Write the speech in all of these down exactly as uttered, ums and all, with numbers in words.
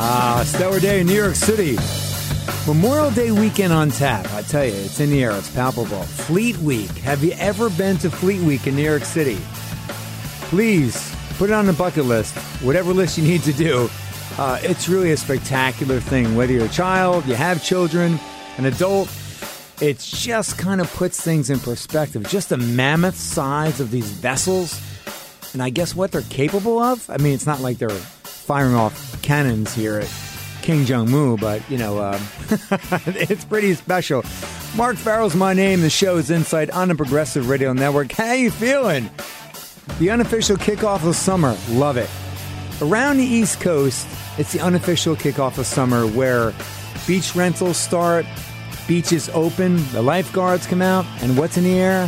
Ah, stellar day in New York City. Memorial Day weekend on tap. I tell you, it's in the air. It's palpable. Fleet Week. Have you ever been to Fleet Week in New York City? Please put it on the bucket list. Whatever list you need to do. Uh, it's really a spectacular thing. Whether you're a child, you have children, an adult, it just kind of puts things in perspective. Just the mammoth size of these vessels. And I guess what they're capable of? I mean, it's not like they're firing off cannons here at King Jong-mu, but, you know, um, it's pretty special. Mark Farrell's my name. The show is Insight on the Progressive Radio Network. How you feeling? The unofficial kickoff of summer. Love it. Around the East Coast, it's the unofficial kickoff of summer where beach rentals start, beaches open, the lifeguards come out, and what's in the air?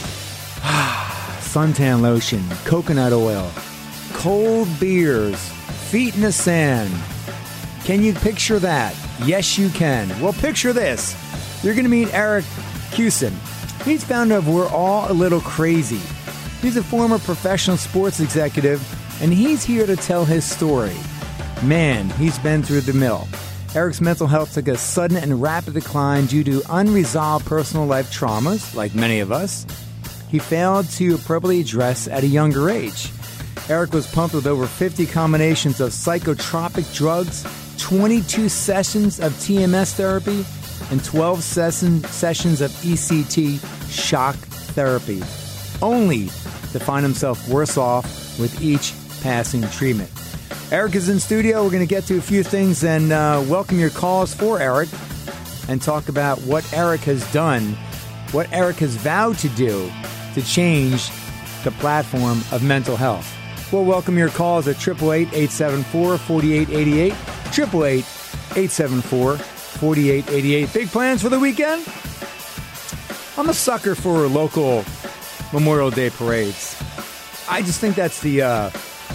Suntan lotion, coconut oil, cold beers, feet in the sand. Can you picture that? Yes, you can. Well, picture this. You're going to meet Eric Cusin. He's founder of We're All a Little Crazy. He's a former professional sports executive, and he's here to tell his story. Man, he's been through the mill. Eric's mental health took a sudden and rapid decline due to unresolved personal life traumas, like many of us. He failed to appropriately address at a younger age. Eric was pumped with over fifty combinations of psychotropic drugs, twenty-two sessions of T M S therapy, and twelve session, sessions of E C T shock therapy, only to find himself worse off with each passing treatment. Eric is in studio. We're going to get to a few things and uh, welcome your calls for Eric and talk about what Eric has done, what Eric has vowed to do to change the platform of mental health. We'll welcome your calls at eight eight eight, eight seven four, four eight eight eight, eight eight eight, eight seven four, four eight eight eight. Big plans for the weekend? I'm a sucker for local Memorial Day parades. I just think that's the, uh,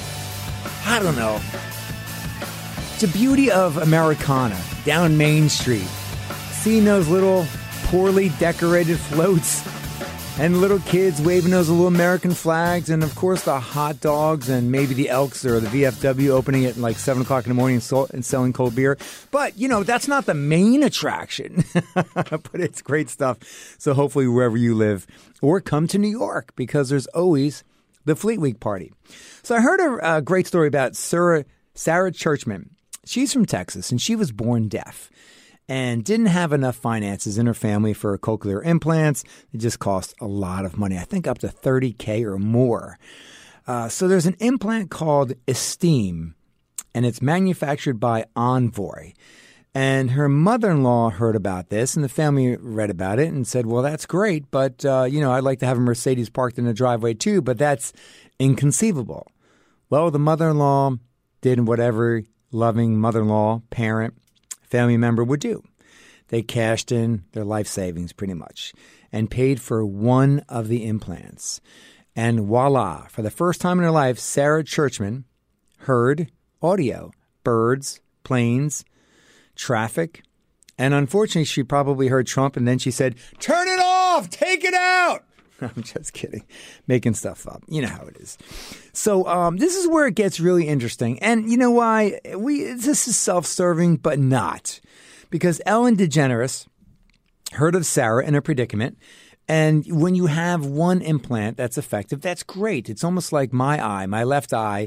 I don't know, it's the beauty of Americana down Main Street. Seeing those little poorly decorated floats and little kids waving those little American flags, and of course the hot dogs and maybe the Elks or the V F W opening at like seven o'clock in the morning and, so- and selling cold beer. But, you know, that's not the main attraction. But it's great stuff. So hopefully wherever you live, or come to New York, because there's always the Fleet Week party. So I heard a, a great story about Sarah, Sarah Churchman. She's from Texas, and she was born deaf and didn't have enough finances in her family for cochlear implants. It just cost a lot of money, I think up to thirty thousand dollars or more. Uh, so there's an implant called Esteem, and it's manufactured by Envoy. And her mother-in-law heard about this, and the family read about it and said, well, that's great, but, uh, you know, I'd like to have a Mercedes parked in the driveway too, but that's inconceivable. Well, the mother-in-law did whatever loving mother-in-law, parent, family member would do. They cashed in their life savings pretty much and paid for one of the implants. And voila, for the first time in her life, Sarah Churchman heard audio, birds, planes, traffic. And unfortunately, she probably heard Trump, and then she said, turn it off, take it out. I'm just kidding, making stuff up. You know how it is. So um, this is where it gets really interesting. And you know why? We This is self-serving, but not. Because Ellen DeGeneres heard of Sarah in a predicament. And when you have one implant that's effective, that's great. It's almost like my eye, my left eye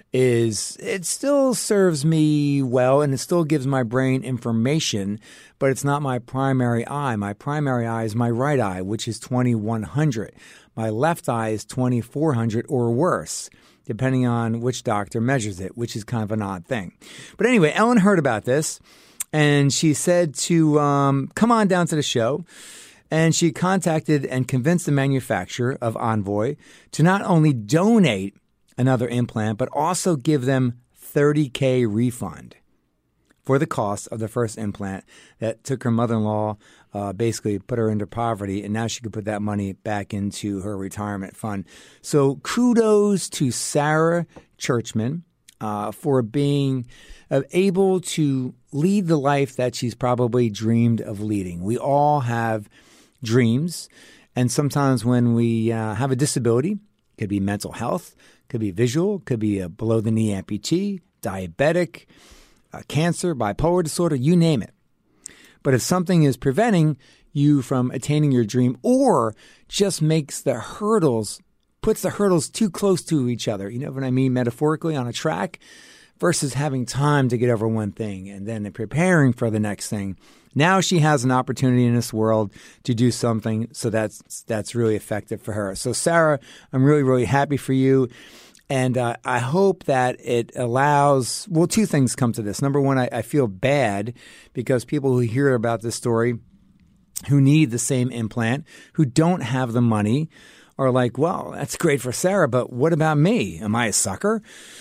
is, it still serves me well and it still gives my brain information, but it's not my primary eye. My primary eye is my right eye, which is twenty-one hundred. My left eye is twenty-four hundred or worse, depending on which doctor measures it, which is kind of an odd thing. But anyway, Ellen heard about this and she said to um, come on down to the show. And she contacted and convinced the manufacturer of Envoy to not only donate another implant, but also give them thirty thousand refund for the cost of the first implant that took her mother-in-law, uh, basically put her into poverty, and now she could put that money back into her retirement fund. So kudos to Sarah Churchman uh, for being uh, able to lead the life that she's probably dreamed of leading. We all have dreams, and sometimes when we uh, have a disability, it could be mental health, could be visual, could be a below-the-knee amputee, diabetic, uh, cancer, bipolar disorder, you name it. But if something is preventing you from attaining your dream or just makes the hurdles, puts the hurdles too close to each other, you know what I mean, metaphorically on a track, versus having time to get over one thing and then preparing for the next thing. Now she has an opportunity in this world to do something, so that's that's really effective for her. So Sarah, I'm really, really happy for you. And uh, I hope that it allows, well, two things come to this. Number one, I, I feel bad because people who hear about this story who need the same implant, who don't have the money, are like, well, that's great for Sarah, but what about me? Am I a sucker?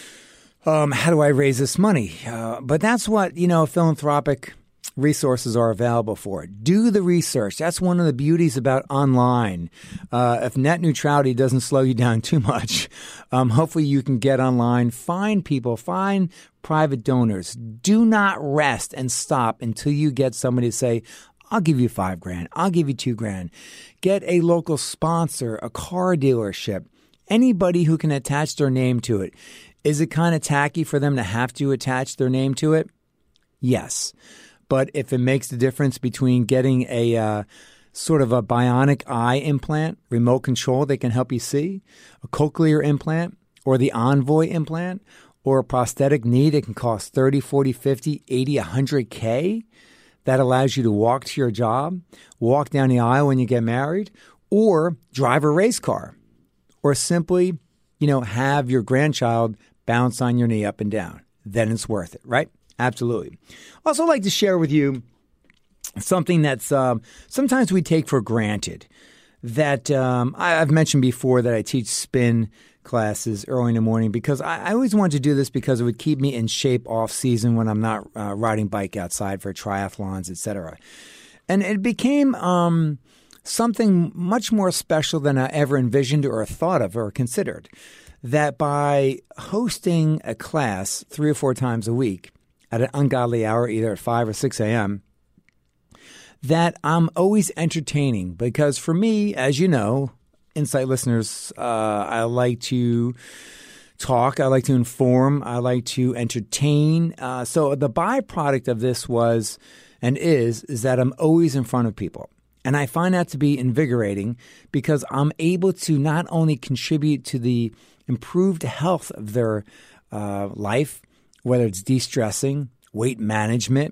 Um, how do I raise this money? Uh, but that's what, you know, philanthropic resources are available for. Do the research. That's one of the beauties about online. Uh, if net neutrality doesn't slow you down too much, um, hopefully you can get online, find people, find private donors. Do not rest and stop until you get somebody to say, I'll give you five grand. I'll give you two grand. Get a local sponsor, a car dealership, anybody who can attach their name to it. Is it kind of tacky for them to have to attach their name to it? Yes. But if it makes the difference between getting a uh, sort of a bionic eye implant, remote control that can help you see, a cochlear implant, or the Envoy implant, or a prosthetic knee that can cost thirty, forty, fifty, eighty, one hundred K, that allows you to walk to your job, walk down the aisle when you get married, or drive a race car, or simply, you know, have your grandchild bounce on your knee up and down. Then it's worth it, right? Absolutely. Also like to share with you something that's um, sometimes we take for granted. That um, I, I've mentioned before that I teach spin classes early in the morning because I, I always wanted to do this because it would keep me in shape off season when I'm not uh, riding bike outside for triathlons, et cetera. And it became um, something much more special than I ever envisioned or thought of or considered. That by hosting a class three or four times a week at an ungodly hour, either at five or six a.m., that I'm always entertaining because for me, as you know, Insight listeners, uh, I like to talk, I like to inform, I like to entertain. Uh, so the byproduct of this was and is, is that I'm always in front of people. And I find that to be invigorating because I'm able to not only contribute to the improved health of their uh, life, whether it's de-stressing, weight management,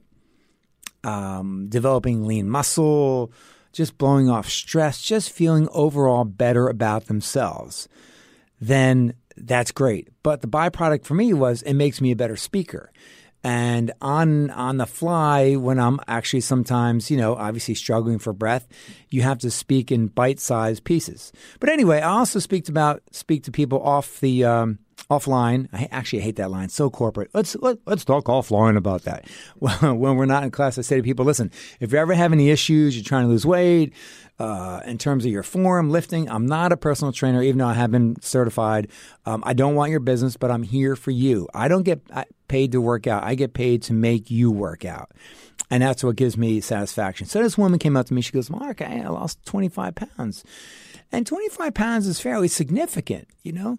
um, developing lean muscle, just blowing off stress, just feeling overall better about themselves, then that's great. But the byproduct for me was it makes me a better speaker. And on on the fly, when I'm actually sometimes, you know, obviously struggling for breath, you have to speak in bite-sized pieces. But anyway, I also speak to about speak to people off the um, offline. I actually hate that line. So corporate. Let's let, let's talk offline about that. Well, when we're not in class, I say to people, listen, if you ever have any issues, you're trying to lose weight, uh, in terms of your form, lifting, I'm not a personal trainer, even though I have been certified. Um, I don't want your business, but I'm here for you. I don't get paid to work out. I get paid to make you work out. And that's what gives me satisfaction. So this woman came up to me. She goes, Mark, I lost twenty-five pounds. And twenty-five pounds is fairly significant, you know?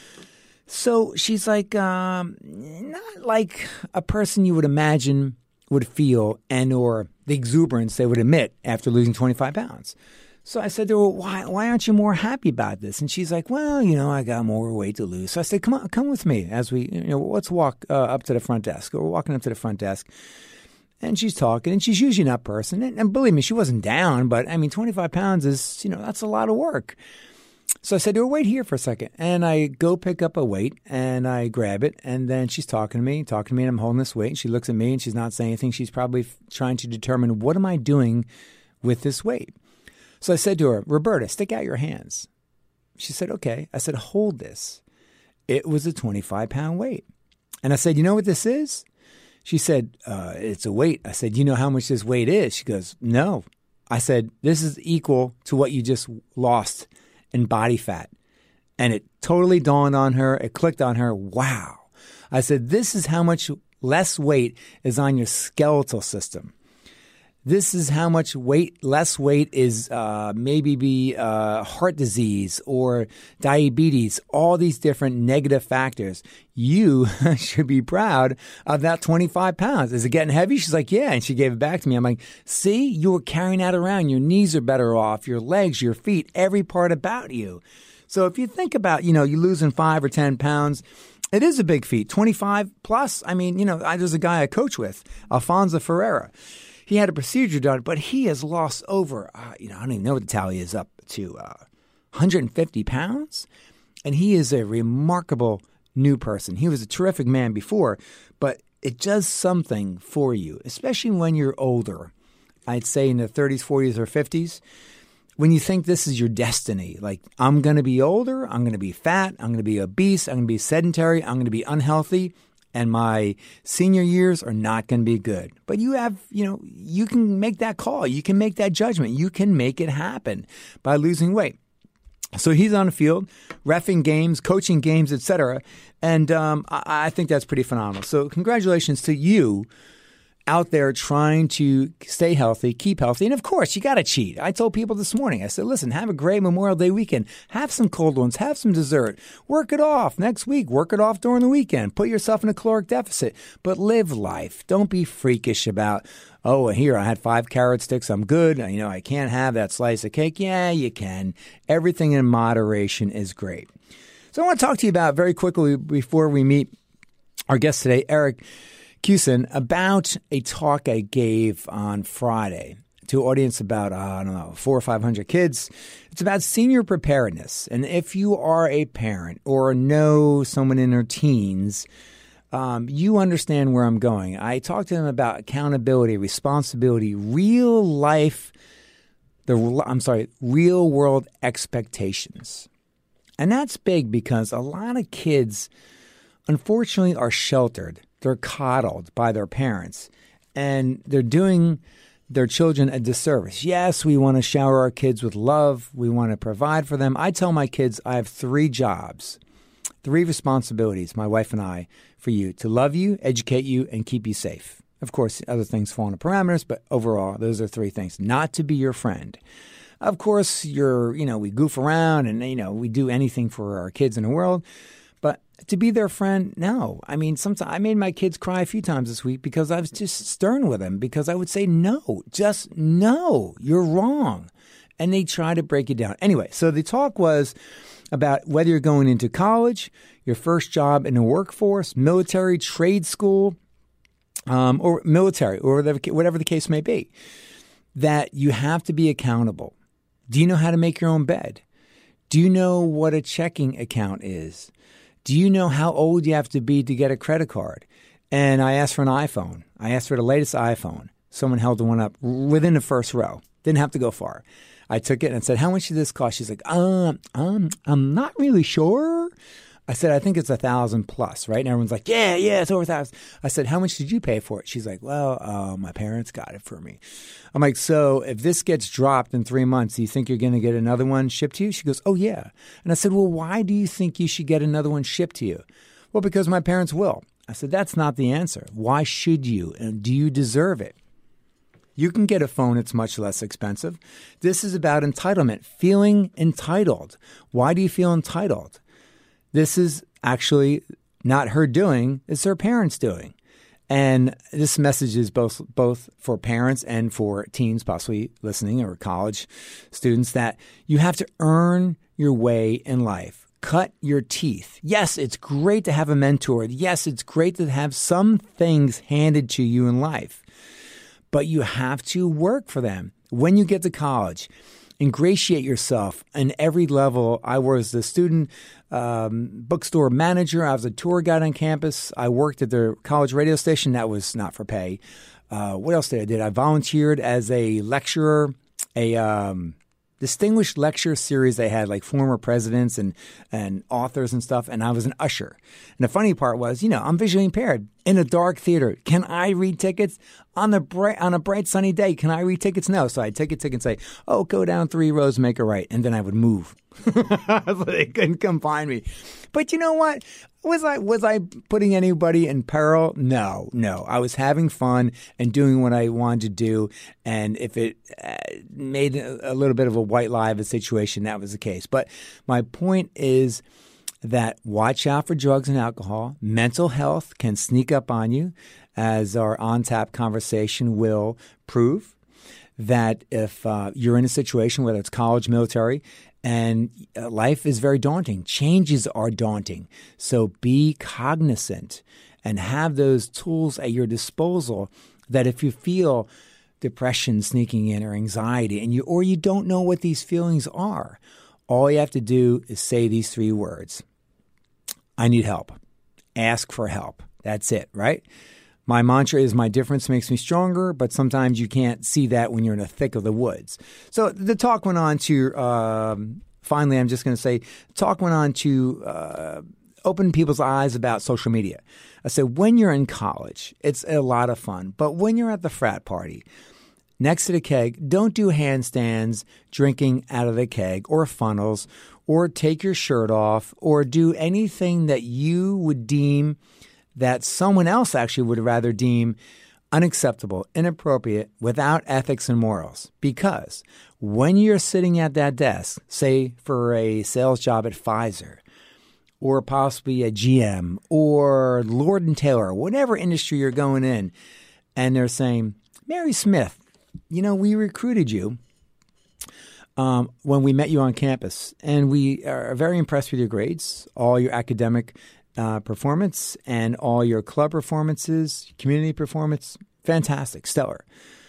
So she's like, um, not like a person you would imagine would feel and or the exuberance they would admit after losing twenty-five pounds. So I said to her, well, why, why aren't you more happy about this? And she's like, well, you know, I got more weight to lose. So I said, come on, come with me as we, you know, let's walk uh, up to the front desk. We're walking up to the front desk. And she's talking, and she's usually an up person. And, and believe me, she wasn't down, but I mean, twenty-five pounds is, you know, that's a lot of work. So I said to her, wait here for a second. And I go pick up a weight, and I grab it. And then she's talking to me, talking to me, and I'm holding this weight. And she looks at me, and she's not saying anything. She's probably f- trying to determine, what am I doing with this weight? So I said to her, Roberta, stick out your hands. She said, okay. I said, hold this. It was a twenty-five pound weight. And I said, you know what this is? She said, uh, it's a weight. I said, you know how much this weight is? She goes, no. I said, this is equal to what you just lost in body fat. And it totally dawned on her. It clicked on her. Wow. I said, this is how much less weight is on your skeletal system. This is how much weight, less weight is uh, maybe be uh, heart disease or diabetes, all these different negative factors. You should be proud of that twenty-five pounds. Is it getting heavy? She's like, yeah. And she gave it back to me. I'm like, see, you were carrying that around. Your knees are better off, your legs, your feet, every part about you. So if you think about, you know, you losing five or ten pounds, it is a big feat. twenty-five plus. I mean, you know, I, there's a guy I coach with, Alfonso Ferreira. He had a procedure done, but he has lost over, uh, you know, I don't even know what the tally is, up to uh, one hundred fifty pounds. And he is a remarkable new person. He was a terrific man before, but it does something for you, especially when you're older. I'd say in the thirties, forties, or fifties. When you think this is your destiny, like I'm going to be older, I'm going to be fat, I'm going to be obese, I'm going to be sedentary, I'm going to be unhealthy, and my senior years are not going to be good. But you have, you know, you can make that call. You can make that judgment. You can make it happen by losing weight. So he's on the field, reffing games, coaching games, et cetera. And um, I, I think that's pretty phenomenal. So congratulations to you out there trying to stay healthy, keep healthy. And of course, you got to cheat. I told people this morning, I said, listen, have a great Memorial Day weekend. Have some cold ones. Have some dessert. Work it off next week. Work it off during the weekend. Put yourself in a caloric deficit. But live life. Don't be freakish about, oh, here, I had five carrot sticks. I'm good. You know, I can't have that slice of cake. Yeah, you can. Everything in moderation is great. So I want to talk to you about very quickly before we meet our guest today, Eric Kussin, about a talk I gave on Friday to an audience about, uh, I don't know, four or five hundred kids. It's about senior preparedness. And if you are a parent or know someone in their teens, um, you understand where I'm going. I talked to them about accountability, responsibility, real life, the I'm sorry, real world expectations. And that's big because a lot of kids, unfortunately, are sheltered. They're coddled by their parents, and they're doing their children a disservice. Yes, we want to shower our kids with love. We want to provide for them. I tell my kids I have three jobs, three responsibilities, my wife and I, for you: to love you, educate you, and keep you safe. Of course, other things fall into parameters, but overall, those are three things. Not to be your friend. Of course, you're, you know, we goof around and, you know, we do anything for our kids in the world. But to be their friend, no. I mean, sometimes I made my kids cry a few times this week because I was just stern with them, because I would say, no, just no, you're wrong. And they try to break it down. Anyway, so the talk was about whether you're going into college, your first job in the workforce, military, trade school, um, or military, or whatever, whatever the case may be, that you have to be accountable. Do you know how to make your own bed? Do you know what a checking account is? Do you know how old you have to be to get a credit card? And I asked for an iPhone. I asked for the latest iPhone. Someone held the one up within the first row. Didn't have to go far. I took it and said, how much did this cost? She's like, um, um, I'm not really sure. I said, I think it's a thousand plus, right? And everyone's like, yeah, yeah, it's over a thousand. I said, how much did you pay for it? She's like, well, uh, my parents got it for me. I'm like, so if this gets dropped in three months, do you think you're going to get another one shipped to you? She goes, oh, yeah. And I said, well, why do you think you should get another one shipped to you? Well, because my parents will. I said, that's not the answer. Why should you? And do you deserve it? You can get a phone. It's much less expensive. This is about entitlement, feeling entitled. Why do you feel entitled? This is actually not her doing, it's her parents doing. And this message is both both for parents and for teens possibly listening, or college students, that you have to earn your way in life. Cut your teeth. Yes, it's great to have a mentor. Yes, it's great to have some things handed to you in life. But you have to work for them. When you get to college, ingratiate yourself in every level. I was the student um, bookstore manager. I was a tour guide on campus. I worked at the college radio station. That was not for pay. Uh, what else did I do? I volunteered as a lecturer, a um, distinguished lecture series they had, like former presidents and, and authors and stuff. And I was an usher. And the funny part was, you know, I'm visually impaired. In a dark theater, can I read tickets? On the bright, on a bright sunny day, can I read tickets? No. So I'd take a ticket and say, oh, go down three rows, make a right. And then I would move. So they couldn't come find me. But you know what? Was I was I putting anybody in peril? No, no. I was having fun and doing what I wanted to do. And if it uh, made a, a little bit of a white lie of a situation, that was the case. But my point is that watch out for drugs and alcohol. Mental health can sneak up on you, as our on-tap conversation will prove. That if uh, you're in a situation, whether it's college, military, and uh, life is very daunting, changes are daunting. So be cognizant and have those tools at your disposal that if you feel depression sneaking in or anxiety and you or you don't know what these feelings are, all you have to do is say these three words. I need help. Ask for help. That's it, right? My mantra is my difference makes me stronger, but sometimes you can't see that when you're in the thick of the woods. So the talk went on to, um, finally, I'm just going to say, talk went on to uh, open people's eyes about social media. I said, when you're in college, it's a lot of fun. But when you're at the frat party, next to the keg, don't do handstands drinking out of the keg or funnels or take your shirt off or do anything that you would deem that someone else actually would rather deem unacceptable, inappropriate, without ethics and morals. Because when you're sitting at that desk, say for a sales job at Pfizer, or possibly a G M, or Lord and Taylor, whatever industry you're going in, and they're saying, Mary Smith, you know, we recruited you um, when we met you on campus, and we are very impressed with your grades, all your academic Uh, performance and all your club performances, community performance, fantastic, stellar.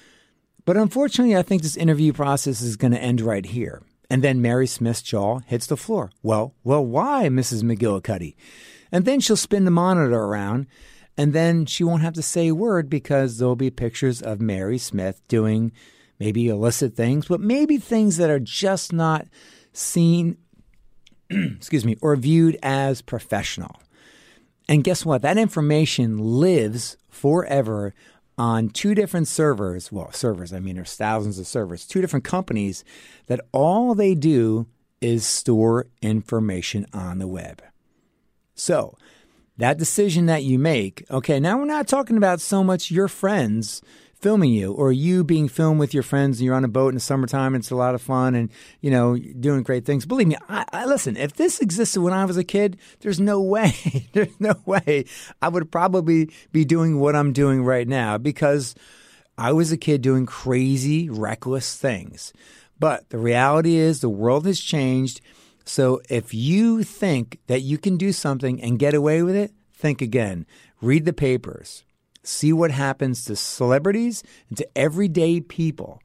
But unfortunately, I think this interview process is going to end right here. And then Mary Smith's jaw hits the floor. Well, well, why, Missus McGillicuddy? And then she'll spin the monitor around, and then she won't have to say a word because there'll be pictures of Mary Smith doing maybe illicit things, but maybe things that are just not seen, excuse me, or viewed as professional. And guess what? That information lives forever on two different servers. Well, servers, I mean, there's thousands of servers, two different companies that all they do is store information on the web. So that decision that you make, okay, now we're not talking about so much your friends filming you or you being filmed with your friends and you're on a boat in the summertime and it's a lot of fun and, you know, doing great things. Believe me, I, I listen, if this existed when I was a kid, there's no way, there's no way I would probably be doing what I'm doing right now because I was a kid doing crazy, reckless things. But the reality is the world has changed. So if you think that you can do something and get away with it, think again. Read the papers. See what happens to celebrities and to everyday people.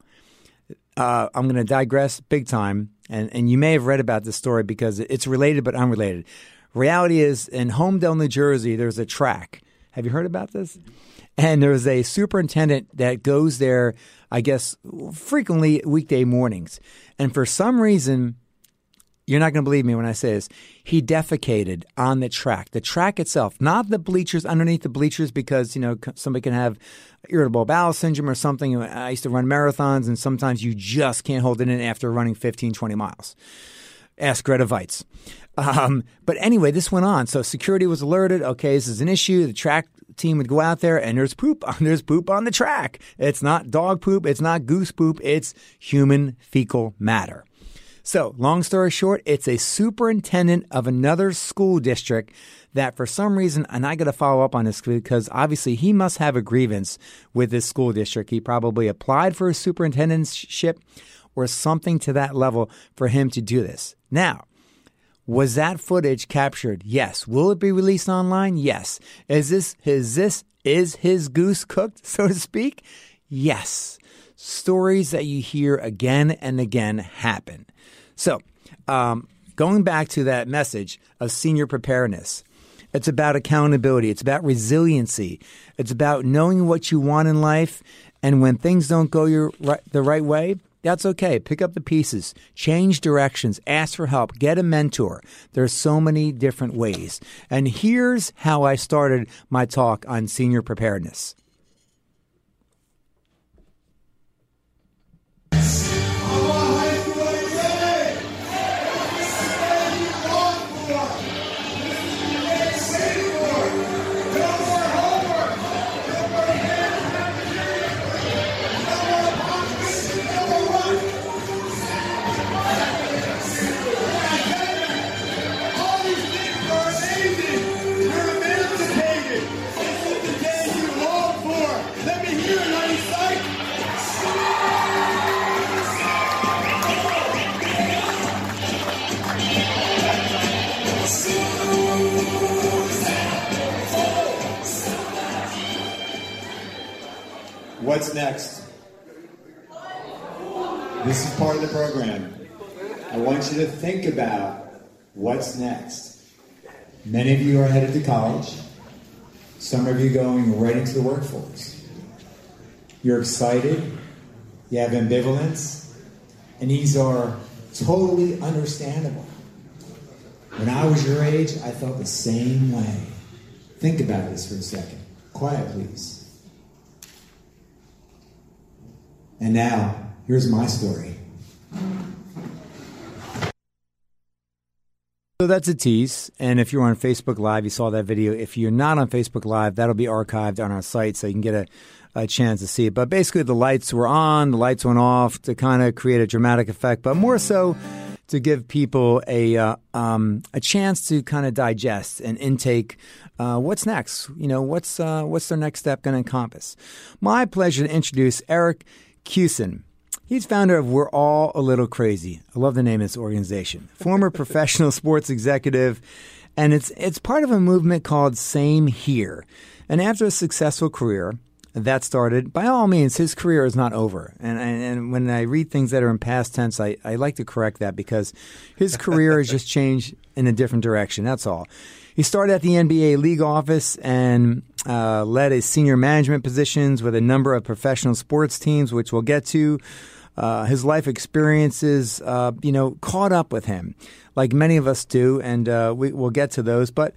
Uh, I'm going to digress big time, and, and you may have read about this story because it's related but unrelated. Reality is, in Homedale, New Jersey, there's a track. Have you heard about this? And there's a superintendent that goes there, I guess, frequently weekday mornings. And for some reason, you're not going to believe me when I say this, he defecated on the track. The track itself, not the bleachers, underneath the bleachers because, you know, somebody can have irritable bowel syndrome or something. I used to run marathons, and sometimes you just can't hold it in after running fifteen, twenty miles. Ask Greta Weitz. Um, but anyway, this went on. So security was alerted. Okay, this is an issue. The track team would go out there, and there's poop. There's poop on the track. It's not dog poop. It's not goose poop. It's human fecal matter. So, long story short, it's a superintendent of another school district that for some reason, and I got to follow up on this because obviously he must have a grievance with this school district. He probably applied for a superintendentship or something to that level for him to do this. Now, was that footage captured? Yes. Will it be released online? Yes. Is this, is this, is his goose cooked, so to speak? Yes. Stories that you hear again and again happen. So, um, going back to that message of senior preparedness, it's about accountability. It's about resiliency. It's about knowing what you want in life. And when things don't go your right, the right way, That's okay. Pick up the pieces, change directions, ask for help, get a mentor. There's so many different ways. And here's how I started my talk on senior preparedness. What's next? This is part of the program. I want you to think about what's next. Many of you are headed to college. Some of you going right into the workforce. You're excited. You have ambivalence. And these are totally understandable. When I was your age, I felt the same way. Think about this for a second. Quiet, please. And now, here's my story. So that's a tease. And if you're on Facebook Live, you saw that video. If you're not on Facebook Live, that'll be archived on our site so you can get a, a chance to see it. But basically, the lights were on, the lights went off to kind of create a dramatic effect, but more so to give people a uh, um, a chance to kind of digest and intake uh, what's next. You know, what's uh, what's their next step going to encompass? My pleasure to introduce Eric Kussin. He's founder of We're All a Little Crazy. I love the name of this organization. Former professional sports executive, and it's it's part of a movement called Same Here. And after a successful career that started, by all means, his career is not over. And and, and when I read things that are in past tense, I, I like to correct that because his career has just changed in a different direction. That's all. He started at the N B A league office and uh, led his senior management positions with a number of professional sports teams, which we'll get to. Uh, his life experiences, uh, you know, caught up with him, like many of us do, and uh, we, we'll get to those. But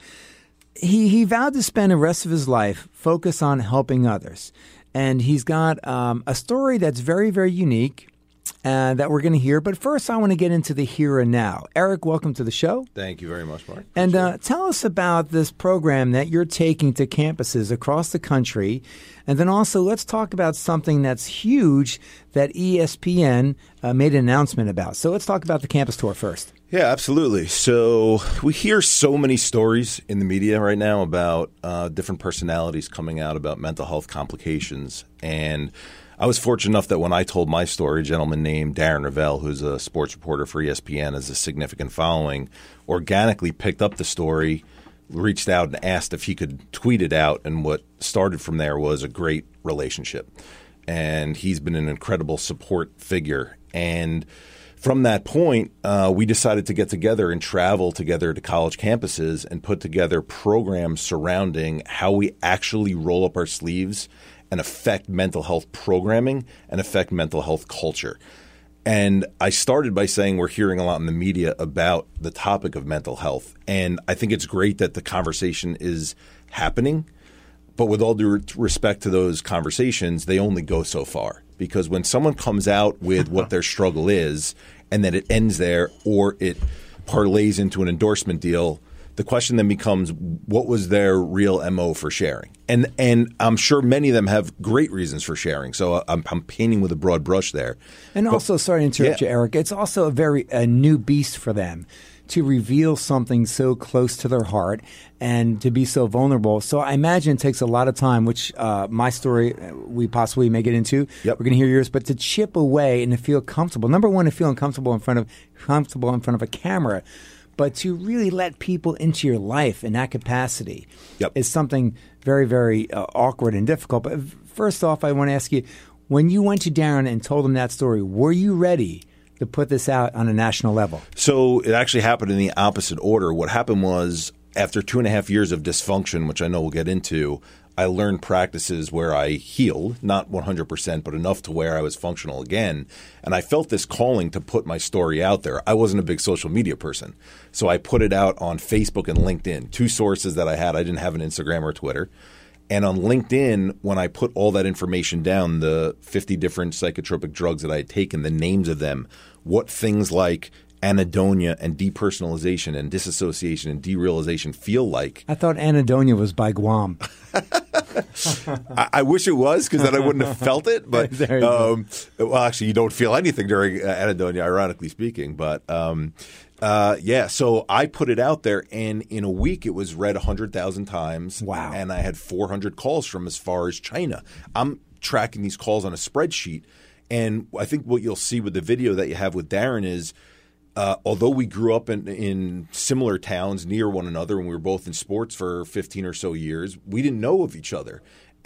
he, he vowed to spend the rest of his life focused on helping others. And he's got um, a story that's very, very unique. Uh, that we're going to hear. But first, I want to get into the here and now. Eric, welcome to the show. Thank you very much, Mark. And uh, tell us about this program that you're taking to campuses across the country. And then also, let's talk about something that's huge that E S P N uh, made an announcement about. So let's talk about the campus tour first. Yeah, absolutely. So we hear so many stories in the media right now about uh, different personalities coming out about mental health complications. And I was fortunate enough that when I told my story, a gentleman named Darren Ravel, who's a sports reporter for E S P N, has a significant following, organically picked up the story, reached out and asked if he could tweet it out. And what started from there was a great relationship. And he's been an incredible support figure. And from that point, uh, we decided to get together and travel together to college campuses and put together programs surrounding how we actually roll up our sleeves and affect mental health programming and affect mental health culture. And I started by saying we're hearing a lot in the media about the topic of mental health. And I think it's great that the conversation is happening. But with all due respect to those conversations, they only go so far. Because when someone comes out with what their struggle is and then it ends there or it parlays into an endorsement deal, the question then becomes, what was their real M O for sharing? And and I'm sure many of them have great reasons for sharing. So I'm, I'm painting with a broad brush there. And but, also, sorry to interrupt yeah. you, Eric, it's also a very a new beast for them to reveal something so close to their heart and to be so vulnerable. So I imagine it takes a lot of time, which uh, my story we possibly may get into. Yep. We're going to hear yours, but to chip away and to feel comfortable. Number one, to feel uncomfortable in front of comfortable in front of a camera. But to really let people into your life in that capacity yep. is something very, very uh, awkward and difficult. But first off, I want to ask you, when you went to Darren and told him that story, were you ready to put this out on a national level? So it actually happened in the opposite order. What happened was after two and a half years of dysfunction, which I know we'll get into, I learned practices where I healed, not one hundred percent, but enough to where I was functional again. And I felt this calling to put my story out there. I wasn't a big social media person. So I put it out on Facebook and LinkedIn, two sources that I had. I didn't have an Instagram or Twitter. And on LinkedIn, when I put all that information down, the fifty different psychotropic drugs that I had taken, the names of them, what things like anhedonia and depersonalization and disassociation and derealization feel like. I thought anhedonia was by Guam. I, I wish it was, because then I wouldn't have felt it. But um, well, actually, you don't feel anything during uh, anhedonia, ironically speaking. But um, uh, yeah, so I put it out there, and in a week it was read one hundred thousand times. Wow. And I had four hundred calls from as far as China. I'm tracking these calls on a spreadsheet. And I think what you'll see with the video that you have with Darren is, Uh, although we grew up in, in similar towns near one another, and we were both in sports for fifteen or so years, we didn't know of each other.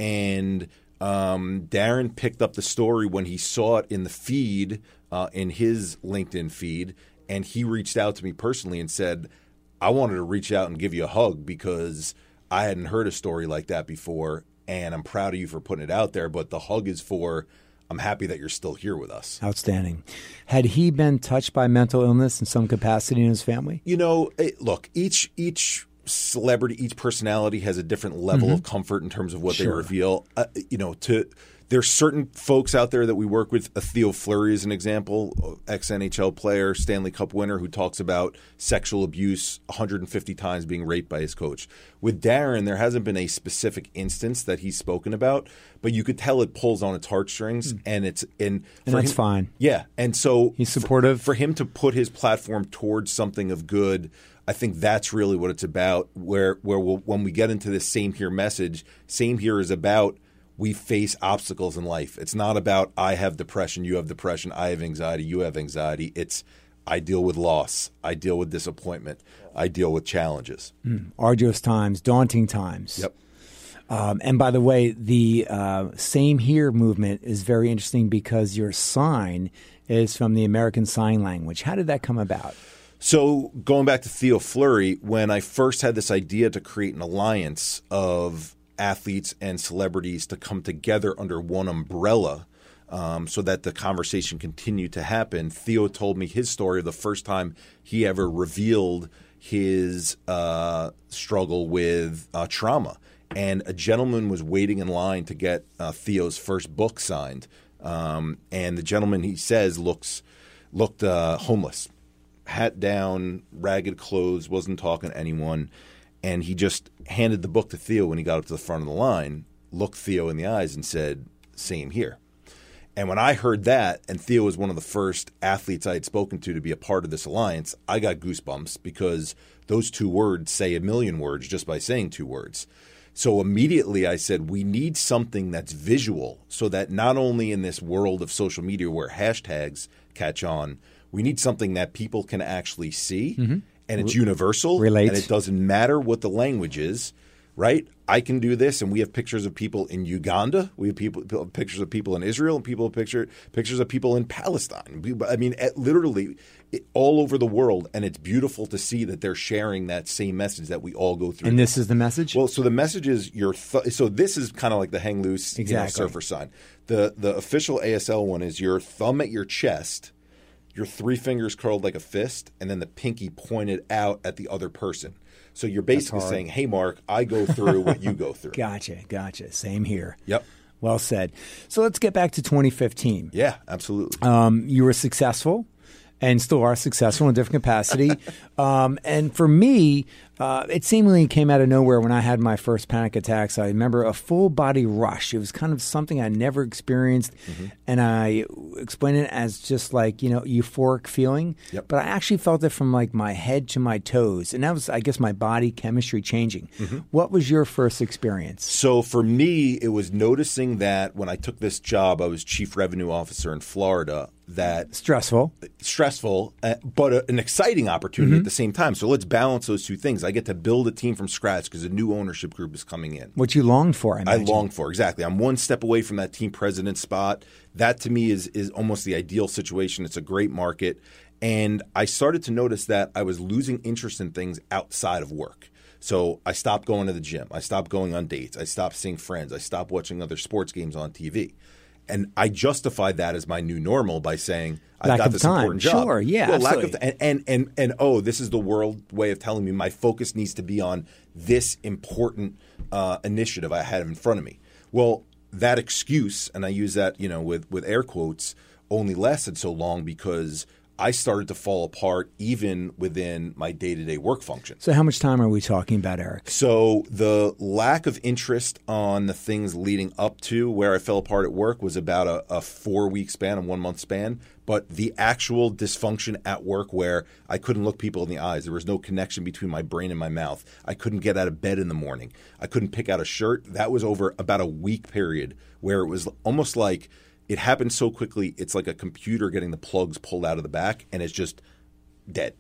And um, Darren picked up the story when he saw it in the feed, uh, in his LinkedIn feed, and he reached out to me personally and said, I wanted to reach out and give you a hug because I hadn't heard a story like that before, and I'm proud of you for putting it out there, but the hug is for – I'm happy that you're still here with us. Outstanding. Had he been touched by mental illness in some capacity in his family? You know, it, look, each each celebrity, each personality has a different level mm-hmm. of comfort in terms of what sure. they reveal. Uh, you know, to there's certain folks out there that we work with. Uh, Theo Fleury is an example, ex-N H L player, Stanley Cup winner, who talks about sexual abuse one hundred fifty times, being raped by his coach. With Darren, there hasn't been a specific instance that he's spoken about, but you could tell it pulls on its heartstrings, mm. and it's and, and that's him, fine. Yeah, and so he's supportive. For, for him to put his platform towards something of good, I think that's really what it's about. Where where we'll, when we get into this Same Here message, Same Here is about we face obstacles in life. It's not about I have depression, you have depression, I have anxiety, you have anxiety. It's I deal with loss, I deal with disappointment, I deal with challenges. Mm. Arduous times, daunting times. Yep. Um, and by the way, the uh, Same Here movement is very interesting because your sign is from the American Sign Language. How did that come about? So going back to Theo Fleury, when I first had this idea to create an alliance of athletes and celebrities to come together under one umbrella um, so that the conversation continued to happen, Theo told me his story of the first time he ever revealed his uh, struggle with uh, trauma. And a gentleman was waiting in line to get uh, Theo's first book signed. Um, and the gentleman, he says, looks looked uh, homeless, hat down, ragged clothes, wasn't talking to anyone. And he just handed the book to Theo when he got up to the front of the line, looked Theo in the eyes and said, "Same here." And when I heard that, and Theo was one of the first athletes I had spoken to to be a part of this alliance, I got goosebumps because those two words say a million words just by saying two words. So immediately I said, we need something that's visual so that not only in this world of social media where hashtags catch on, we need something that people can actually see. Mm-hmm. And it's universal, Relate. And it doesn't matter what the language is, right? I can do this, and we have pictures of people in Uganda. We have people pictures of people in Israel, and people picture pictures of people in Palestine. I mean, literally it, all over the world, and it's beautiful to see that they're sharing that same message that we all go through. And this is the message? Well, so the message is your th- – so this is kind of like the hang loose exactly. you know, surfer sign. The, the official A S L one is your thumb at your chest – your three fingers curled like a fist, and then the pinky pointed out at the other person. So you're basically saying, hey, Mark, I go through what you go through. Gotcha, gotcha. Same here. Yep. Well said. So let's get back to twenty fifteen. Yeah, absolutely. Um, you were successful and still are successful in a different capacity. um, and for me, uh, it seemingly came out of nowhere when I had my first panic attacks. I remember a full body rush. It was kind of something I never experienced. Mm-hmm. And I explained it as just like, you know, euphoric feeling. Yep. But I actually felt it from like my head to my toes. And that was, I guess, my body chemistry changing. Mm-hmm. What was your first experience? So for me, it was noticing that when I took this job, I was chief revenue officer in Florida. That stressful, stressful, uh, but a, an exciting opportunity mm-hmm. at the same time. So let's balance those two things. I get to build a team from scratch because a new ownership group is coming in. What you longed for, I imagine. I longed for, exactly. I'm one step away from that team president spot. That to me is is almost the ideal situation. It's a great market. And I started to notice that I was losing interest in things outside of work. So I stopped going to the gym. I stopped going on dates. I stopped seeing friends. I stopped watching other sports games on T V. And I justified that as my new normal by saying I've Lack got of this time. important job. Sure, yeah, well, lack of absolutely. and, and and and oh, this is the world way of telling me my focus needs to be on this important uh, initiative I have in front of me. Well, that excuse, and I use that you know with with air quotes, only lasted so long because I started to fall apart even within my day-to-day work function. So how much time are we talking about, Eric? So the lack of interest on the things leading up to where I fell apart at work was about a, a four-week span, a one-month span. But the actual dysfunction at work where I couldn't look people in the eyes, there was no connection between my brain and my mouth. I couldn't get out of bed in the morning. I couldn't pick out a shirt. That was over about a week period where it was almost like – it happened so quickly, it's like a computer getting the plugs pulled out of the back, and it's just dead.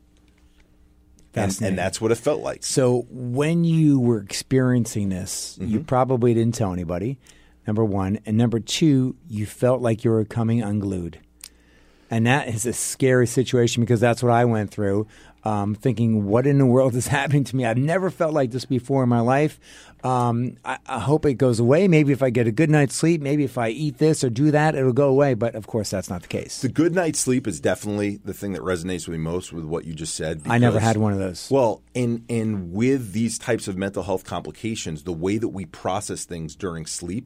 And, and that's what it felt like. So when you were experiencing this, mm-hmm. you probably didn't tell anybody, number one. And number two, you felt like you were coming unglued. And that is a scary situation because that's what I went through, um, thinking, what in the world is happening to me? I've never felt like this before in my life. Um, I, I hope it goes away. Maybe if I get a good night's sleep, maybe if I eat this or do that, it'll go away. But, of course, that's not the case. The good night's sleep is definitely the thing that resonates with me most with what you just said. Because, I never had one of those. Well, and, and with these types of mental health complications, the way that we process things during sleep,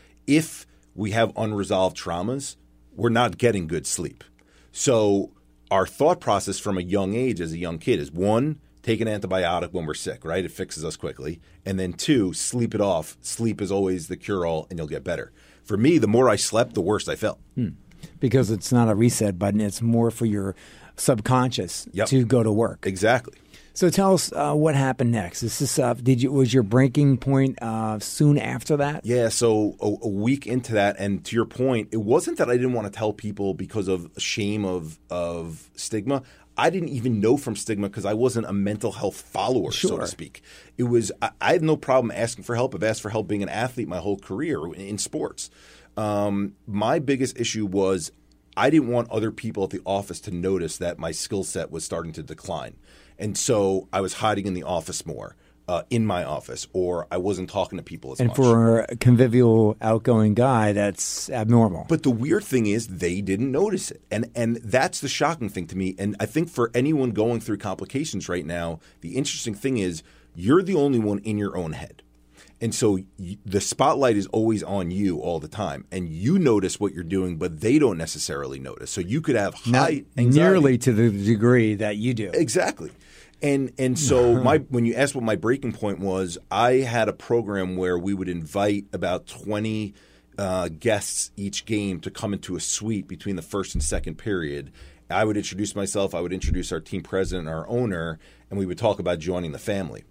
if we have unresolved traumas, we're not getting good sleep. So our thought process from a young age as a young kid is, one, take an antibiotic when we're sick, right? It fixes us quickly. And then two, sleep it off. Sleep is always the cure-all and you'll get better. For me, the more I slept, the worse I felt. Hmm. Because it's not a reset button. It's more for your subconscious yep. to go to work. Exactly. So tell us uh, what happened next. Is this uh, did you was your breaking point uh, soon after that? Yeah, so a, a week into that, and to your point, it wasn't that I didn't want to tell people because of shame of of stigma. I didn't even know from stigma because I wasn't a mental health follower, sure. so to speak. It was I, I had no problem asking for help. I've asked for help being an athlete my whole career in, in sports. Um, my biggest issue was I didn't want other people at the office to notice that my skill set was starting to decline. And so I was hiding in the office more, uh, in my office, or I wasn't talking to people as and much. And for a convivial, outgoing guy, that's abnormal. But the weird thing is they didn't notice it. And and that's the shocking thing to me. And I think for anyone going through complications right now, the interesting thing is you're the only one in your own head. And so y- the spotlight is always on you all the time. And you notice what you're doing, but they don't necessarily notice. So you could have high Not anxiety. Nearly to the degree that you do. Exactly. And and so my when you asked what my breaking point was, I had a program where we would invite about twenty uh, guests each game to come into a suite between the first and second period. I would introduce myself. I would introduce our team president, our owner, and we would talk about joining the family.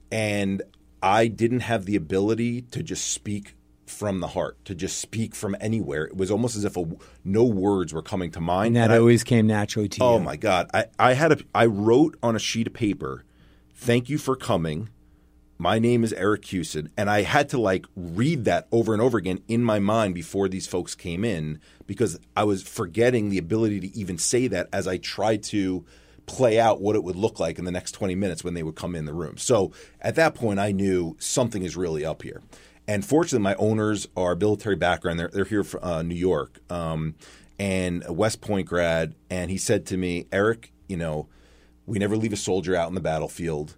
And I didn't have the ability to just speak from the heart, to just speak from anywhere. It was almost as if a, no words were coming to mind. And that and I, always came naturally to you. Oh, my God. I, I had a, I wrote on a sheet of paper, thank you for coming. My name is Eric Hewson. And I had to like read that over and over again in my mind before these folks came in because I was forgetting the ability to even say that as I tried to play out what it would look like in the next twenty minutes when they would come in the room. So at that point, I knew something is really up here. And fortunately, my owners are military background. They're, they're here from uh, New York um, and a West Point grad. And he said to me, Eric, you know, we never leave a soldier out in the battlefield.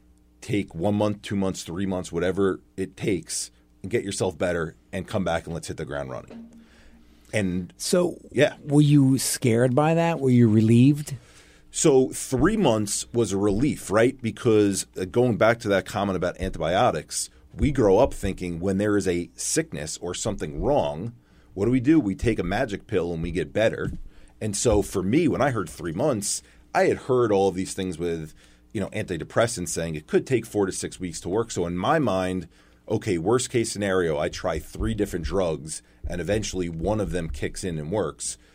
Take one month, two months, three months, whatever it takes, and get yourself better and come back and let's hit the ground running. And so yeah. Were you scared by that? Were you relieved? So three months was a relief, right? Because uh, going back to that comment about antibiotics, we grow up thinking when there is a sickness or something wrong, what do we do? We take a magic pill and we get better. And so for me, when I heard three months, I had heard all of these things with, you know, antidepressants saying it could take four to six weeks to work. So in my mind, okay, worst case scenario, I try three different drugs and eventually one of them kicks in and works.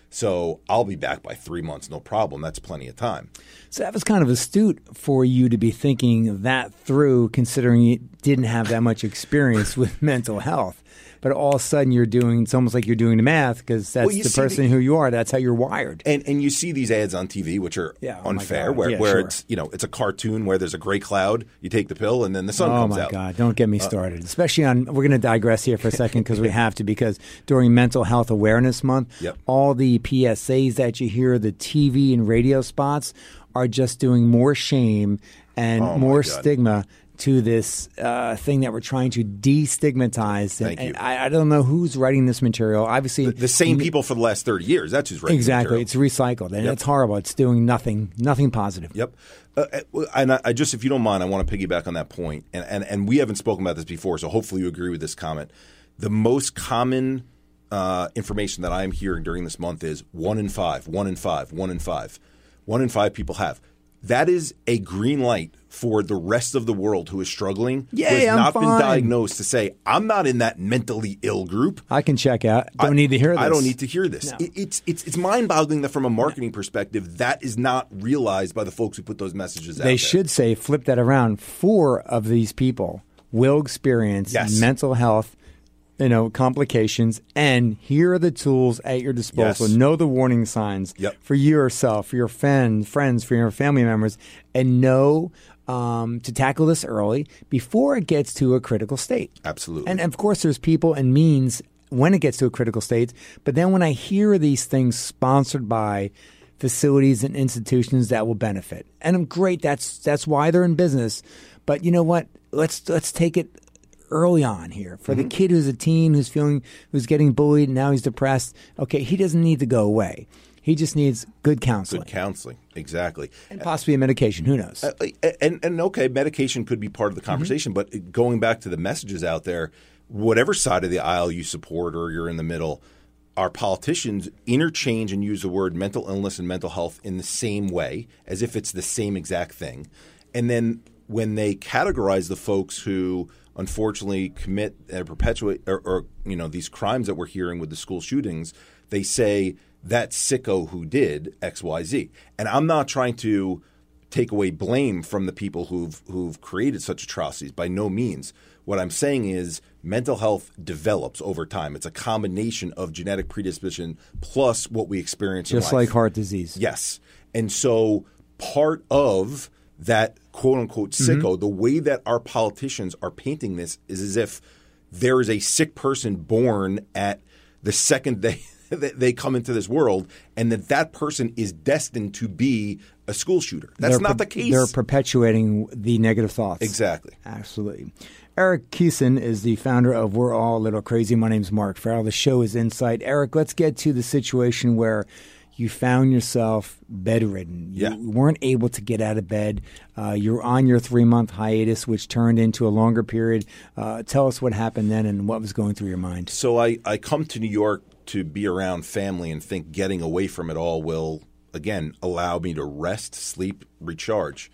So I'll be back by three months, no problem. That's plenty of time. So that was kind of astute for you to be thinking that through, considering you didn't have that much experience with mental health. But all of a sudden you're doing – it's almost like you're doing the math because that's well, the person the, who you are. That's how you're wired. And and you see these ads on T V which are yeah, oh unfair where, yeah, where sure. it's, you know, it's a cartoon where there's a gray cloud. You take the pill and then the sun oh comes out. Oh, my God. Don't get me started. Uh, Especially on – we're going to digress here for a second because we have to because during Mental Health Awareness Month, yep. all the P S As that you hear, the T V and radio spots are just doing more shame and oh more stigma to this uh, thing that we're trying to destigmatize. Thank and, you. And I, I don't know who's writing this material. Obviously, the, the same people for the last thirty years. That's who's writing exactly. the It's recycled, and yep. it's horrible. It's doing nothing, nothing positive. Yep. Uh, and I, I just, if you don't mind, I want to piggyback on that point. And, and and we haven't spoken about this before, so hopefully you agree with this comment. The most common uh, information that I'm hearing during this month is one in five, one in five, one in five, one in five people have. That is a green light for the rest of the world who is struggling, Yay, who has I'm not fine. been diagnosed, to say, I'm not in that mentally ill group. I can check out. Don't I, need to hear this. I don't need to hear this. No. It, it's it's it's mind-boggling that from a marketing perspective, that is not realized by the folks who put those messages out there. They should say, flip that around. Four of these people will experience yes. mental health you know, complications, and here are the tools at your disposal. Yes. Know the warning signs yep. for yourself, for your friend, friends, for your family members, and know um, to tackle this early before it gets to a critical state. Absolutely. And, of course, there's people and means when it gets to a critical state. But then when I hear these things sponsored by facilities and institutions that will benefit, and I'm great, that's that's why they're in business. But you know what? Let's let's take it early on here for mm-hmm. the kid who's a teen, who's feeling, who's getting bullied, and now he's depressed. Okay, he doesn't need to go away. He just needs good counseling. Good counseling, exactly. And possibly a medication. Who knows? Uh, and, and okay, medication could be part of the conversation, mm-hmm. but going back to the messages out there, whatever side of the aisle you support or you're in the middle, our politicians interchange and use the word mental illness and mental health in the same way, as if it's the same exact thing. And then when they categorize the folks who unfortunately commit and perpetuate or, or you know these crimes that we're hearing with the school shootings, they say that sicko who did X Y Z. And I'm not trying to take away blame from the people who've who've created such atrocities. By no means. What I'm saying is mental health develops over time. It's a combination of genetic predisposition plus what we experience in life. Just like heart disease. Yes. And so part of that quote-unquote sicko, mm-hmm. the way that our politicians are painting this is as if there is a sick person born at the second they they come into this world, and that that person is destined to be a school shooter. That's they're not per- the case. They're perpetuating the negative thoughts. Exactly. Absolutely. Eric Keeson is the founder of We're All a Little Crazy. My name's Mark Farrell. The show is Insight. Eric, let's get to the situation where you found yourself bedridden. You yeah. weren't able to get out of bed. Uh, you're on your three-month hiatus, which turned into a longer period. Uh, tell us what happened then and what was going through your mind. So I, I come to New York to be around family and think getting away from it all will, again, allow me to rest, sleep, recharge.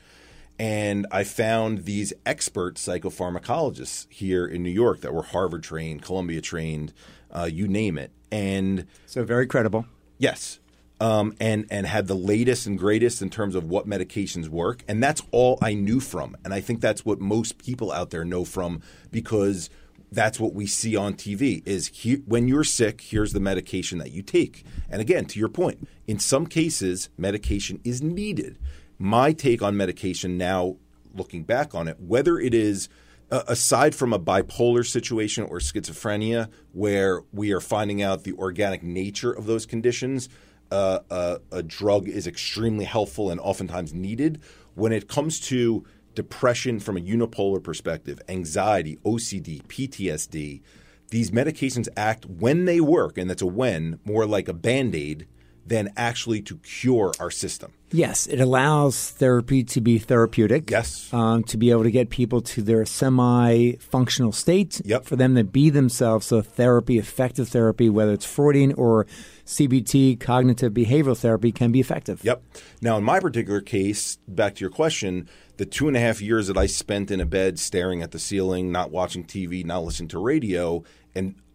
And I found these expert psychopharmacologists here in New York that were Harvard trained, Columbia trained, uh, you name it. And so very credible. Yes. Um, and, and had the latest and greatest in terms of what medications work. And that's all I knew from. And I think that's what most people out there know from, because that's what we see on T V is he, when you're sick, here's the medication that you take. And again, to your point, in some cases, medication is needed. My take on medication now, looking back on it, whether it is uh, aside from a bipolar situation or schizophrenia, where we are finding out the organic nature of those conditions, uh, uh, a drug is extremely helpful and oftentimes needed. When it comes to depression from a unipolar perspective, anxiety, O C D, P T S D, these medications act when they work, and that's a when, more like a Band-Aid than actually to cure our system. Yes, it allows therapy to be therapeutic. Yes. Um, to be able to get people to their semi-functional state, yep. for them to be themselves. So therapy, effective therapy, whether it's Freudian or C B T, cognitive behavioral therapy, can be effective. Yep. Now, in my particular case, back to your question, the two and a half years that I spent in a bed staring at the ceiling, not watching T V, not listening to radio, and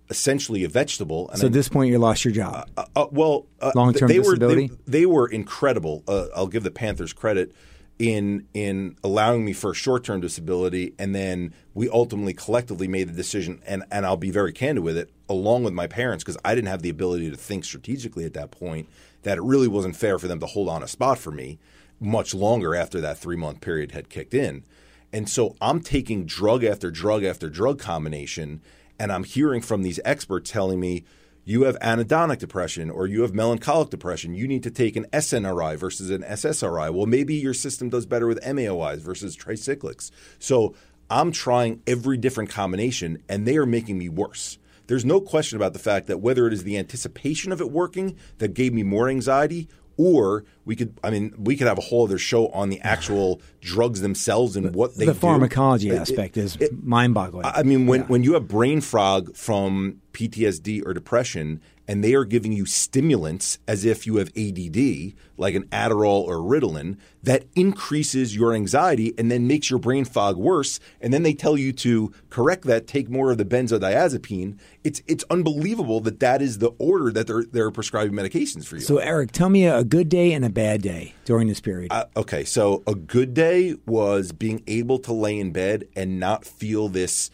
essentially a vegetable. And so I, at this point, you lost your job. Uh, uh, well, uh, long-term they disability. Were, they, they were incredible. Uh, I'll give the Panthers credit in in allowing me for a short-term disability, and then we ultimately collectively made the decision. And and I'll be very candid with it, along with my parents, because I didn't have the ability to think strategically at that point. That it really wasn't fair for them to hold on a spot for me much longer after that three-month period had kicked in. And so I'm taking drug after drug after drug combination, and I'm hearing from these experts telling me, you have anhedonic depression or you have melancholic depression. You need to take an S N R I versus an S S R I. Well, maybe your system does better with M A O Is versus tricyclics. So I'm trying every different combination, and they are making me worse. There's no question about the fact that whether it is the anticipation of it working that gave me more anxiety, or we could, I mean, we could have a whole other show on the actual drugs themselves and what they the do. The pharmacology it, aspect it, is it, mind-boggling. I mean, when, yeah. when you have brain fog from P T S D or depression, and they are giving you stimulants as if you have A D D, like an Adderall or Ritalin, that increases your anxiety and then makes your brain fog worse. And then they tell you to correct that, take more of the benzodiazepine. It's it's unbelievable that that is the order that they're they're prescribing medications for you. So, Eric, tell me a good day and a bad day during this period. Uh, okay, so a good day was being able to lay in bed and not feel this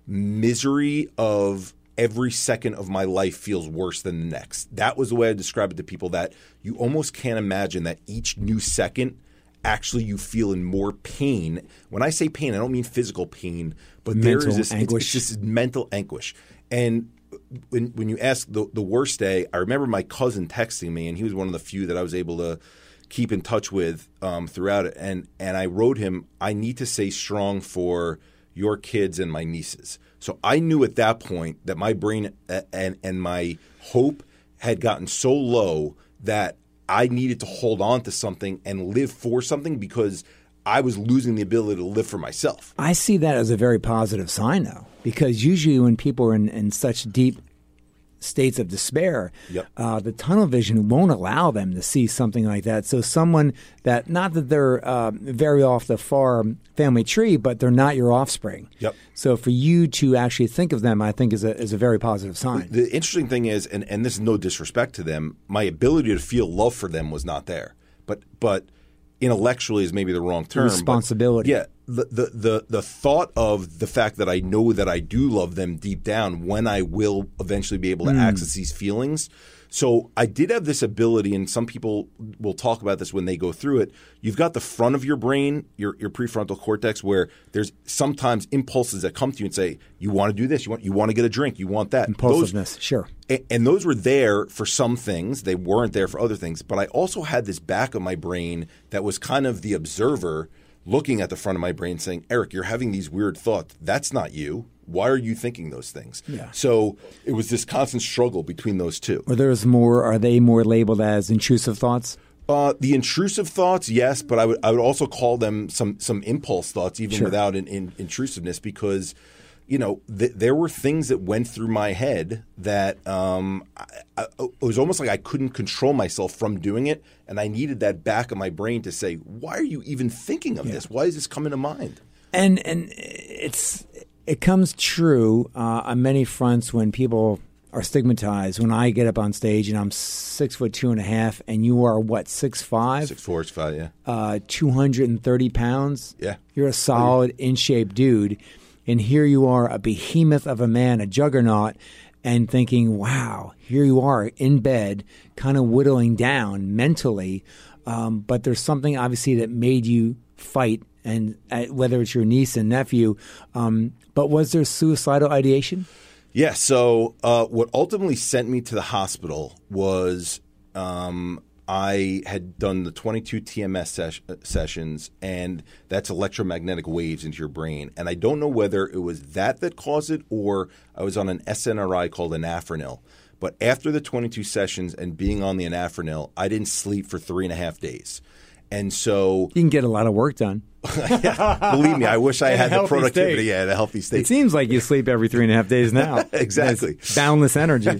misery of every second of my life feels worse than the next. That was the way I described it to people, that you almost can't imagine that each new second actually you feel in more pain. When I say pain, I don't mean physical pain, but mental there is this anguish. It's, it's just mental anguish. And when when you ask the, the worst day, I remember my cousin texting me, and he was one of the few that I was able to keep in touch with um, throughout it. And, and I wrote him, I need to stay strong for your kids and my nieces. So I knew at that point that my brain and, and my hope had gotten so low that I needed to hold on to something and live for something, because I was losing the ability to live for myself. I see that as a very positive sign, though, because usually when people are in, in such deep states of despair, yep. uh, the tunnel vision won't allow them to see something like that. So someone that, not that they're uh, very off the far family tree, but they're not your offspring. Yep. So for you to actually think of them, I think is a is a very positive sign. The interesting thing is, and, and this is no disrespect to them, my ability to feel love for them was not there. But but intellectually is maybe the wrong term. Responsibility. But yeah. The, the the the thought of the fact that I know that I do love them deep down, when I will eventually be able to mm. access these feelings. So I did have this ability, and some people will talk about this when they go through it. You've got the front of your brain, your your prefrontal cortex, where there's sometimes impulses that come to you and say, you want to do this, you want you want to get a drink, you want that. Impulsiveness, those, sure. And, and those were there for some things. They weren't there for other things. But I also had this back of my brain that was kind of the observer, looking at the front of my brain saying, Eric, you're having these weird thoughts. That's not you. Why are you thinking those things? Yeah. So it was this constant struggle between those two. Are there's more? Are they more labeled as intrusive thoughts? Uh, the intrusive thoughts, yes, but I would I would also call them some some impulse thoughts, even sure. without an, in, intrusiveness, because you know th- there were things that went through my head that um, I, I, it was almost like I couldn't control myself from doing it, and I needed that back of my brain to say, "Why are you even thinking of yeah. this? Why is this coming to mind?" And and it's. It comes true uh, on many fronts when people are stigmatized. When I get up on stage and I'm six foot two and a half, and you are what, six five, six four, six five, yeah, uh, two hundred and thirty pounds. Yeah, you're a solid, in shape dude, and here you are, a behemoth of a man, a juggernaut, and thinking, wow, here you are in bed, kind of whittling down mentally. Um, but there's something obviously that made you fight. And uh, whether it's your niece and nephew, um, but was there suicidal ideation? Yeah. So uh, what ultimately sent me to the hospital was um, I had done the twenty-two T M S ses- sessions, and that's electromagnetic waves into your brain. And I don't know whether it was that that caused it, or I was on an S N R I called anafranil. But after the twenty-two sessions and being on the anafranil, I didn't sleep for three and a half days. And so you can get a lot of work done. Yeah, believe me, I wish I had the productivity yeah, at a healthy state. It seems like you sleep every three and a half days now. Exactly. That's boundless energy.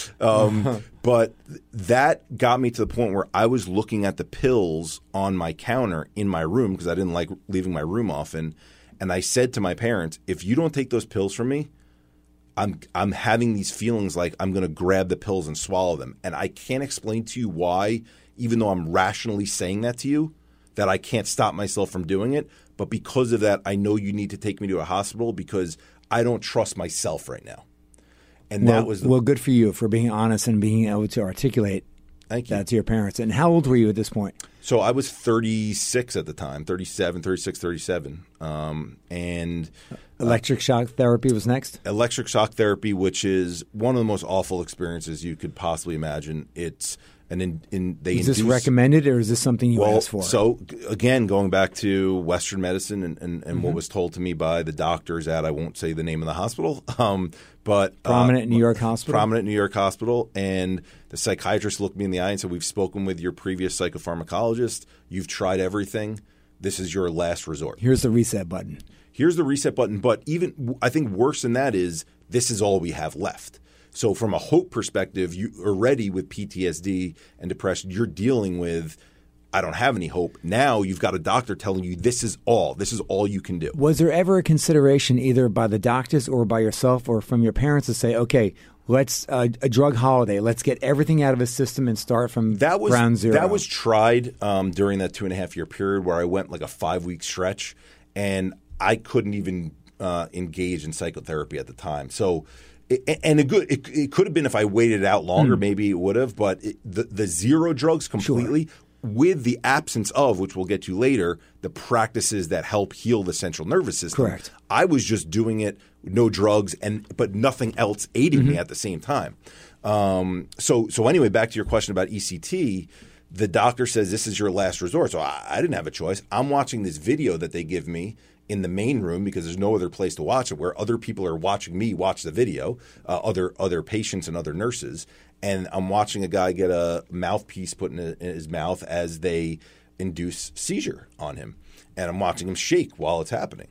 um, but that got me to the point where I was looking at the pills on my counter in my room, because I didn't like leaving my room often. And I said to my parents, if you don't take those pills from me, I'm I'm having these feelings like I'm going to grab the pills and swallow them. And I can't explain to you why, even though I'm rationally saying that to you, that I can't stop myself from doing it. But because of that, I know you need to take me to a hospital because I don't trust myself right now. And well, that was the, well, good for you for being honest and being able to articulate thank you. that to your parents. And how old were you at this point? So I was thirty-six at the time, thirty-seven, thirty-six, thirty-seven. Um, and electric shock therapy was next? Electric shock therapy, which is one of the most awful experiences you could possibly imagine. It's an in, in they Is this induce, recommended or is this something you well, asked for? So again, going back to Western medicine and, and, and mm-hmm. what was told to me by the doctors at, I won't say the name of the hospital, um, but prominent uh, New York hospital. Prominent New York hospital, and the psychiatrist looked me in the eye and said, "We've spoken with your previous psychopharmacologist. You've tried everything. This is your last resort. Here's the reset button. Here's the reset button." But even I think worse than that is this is all we have left. So from a hope perspective, you already with P T S D and depression, you're dealing with, I don't have any hope. Now you've got a doctor telling you this is all. This is all you can do. Was there ever a consideration either by the doctors or by yourself or from your parents to say, okay, let's uh, a drug holiday. Let's get everything out of his system and start from that was, ground zero? That was tried um, during that two and a half year period where I went like a five week stretch, and I couldn't even uh, engage in psychotherapy at the time. So. And a good, it, it could have been if I waited out longer, mm. maybe it would have. But it, the the zero drugs completely, sure. with the absence of, which we'll get to later, the practices that help heal the central nervous system. Correct. I was just doing it, no drugs, and but nothing else aiding mm-hmm. me at the same time. Um, so so anyway, back to your question about E C T. The doctor says this is your last resort. So I, I didn't have a choice. I'm watching this video that they give me in the main room because there's no other place to watch it where other people are watching me watch the video, uh, other other patients and other nurses. And I'm watching a guy get a mouthpiece put in, a, in his mouth as they induce seizure on him. And I'm watching him shake while it's happening.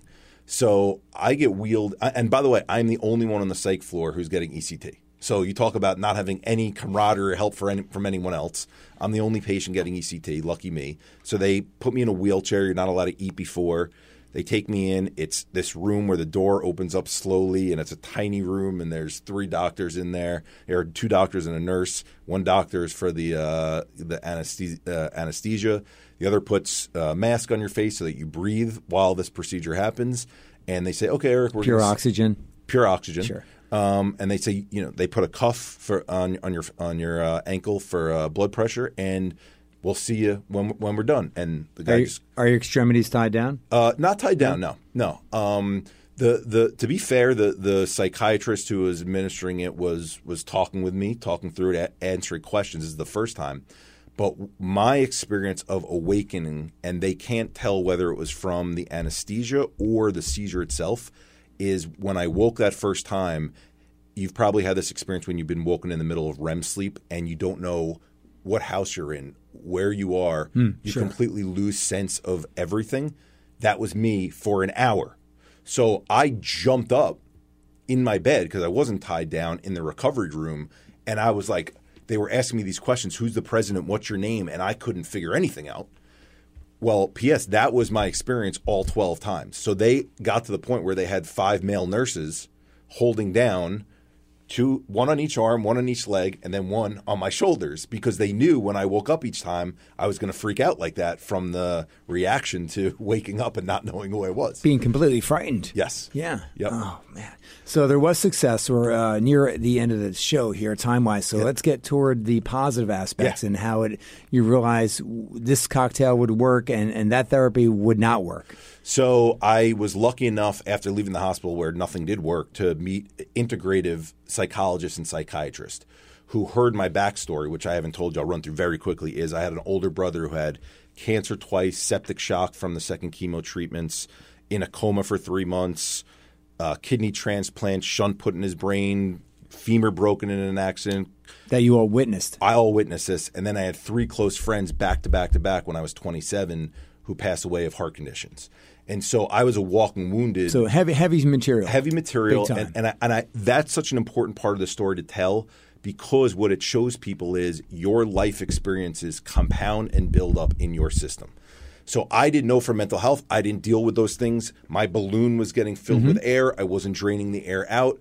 So I get wheeled. And by the way, I'm the only one on the psych floor who's getting E C T. So you talk about not having any camaraderie or help for any, from anyone else. I'm the only patient getting E C T, lucky me. So they put me in a wheelchair. You're not allowed to eat before. They take me in. It's this room where the door opens up slowly, and it's a tiny room, and there's three doctors in there. There are two doctors and a nurse. One doctor is for the uh, the anesthesia, uh, anesthesia. The other puts a mask on your face so that you breathe while this procedure happens. And they say, okay, Eric, we're pure gonna oxygen. S- pure oxygen. Sure. Um, and they say, you know, they put a cuff for on on your on your uh, ankle for uh, blood pressure, and we'll see you when when we're done. And the guy are, you, just are your extremities tied down? Uh, not tied down. No, no. Um, the the to be fair, the the psychiatrist who was administering it was was talking with me, talking through it, answering questions. This is the first time. But my experience of awakening, and they can't tell whether it was from the anesthesia or the seizure itself, is when I woke that first time. You've probably had this experience when you've been woken in the middle of R E M sleep and you don't know what house you're in, where you are. Mm, you sure. completely lose sense of everything. That was me for an hour. So I jumped up in my bed because I wasn't tied down in the recovery room, and I was like, they were asking me these questions, who's the president, what's your name, and I couldn't figure anything out. Well, P S that was my experience all twelve times. So they got to the point where they had five male nurses holding down two, one on each arm, one on each leg, and then one on my shoulders because they knew when I woke up each time I was going to freak out like that from the reaction to waking up and not knowing who I was. Being completely frightened. Yes. Yeah. Yep. Oh, man. So there was success. We're uh, near the end of the show here time-wise, so yep. let's get toward the positive aspects yeah. and how it you realize this cocktail would work and, and that therapy would not work. So I was lucky enough after leaving the hospital where nothing did work to meet integrative psychologists and psychiatrists who heard my backstory, which I haven't told you. I'll run through very quickly. Is I had an older brother who had cancer twice, septic shock from the second chemo treatments, in a coma for three months, uh, kidney transplant, shunt put in his brain, femur broken in an accident. That you all witnessed. I all witnessed this. And then I had three close friends back to back to back when I was twenty-seven who passed away of heart conditions. And so I was a walking wounded. So heavy, heavy material. Heavy material. And, and, I, and I, that's such an important part of the story to tell because what it shows people is your life experiences compound and build up in your system. So I didn't know for mental health. I didn't deal with those things. My balloon was getting filled mm-hmm. with air. I wasn't draining the air out.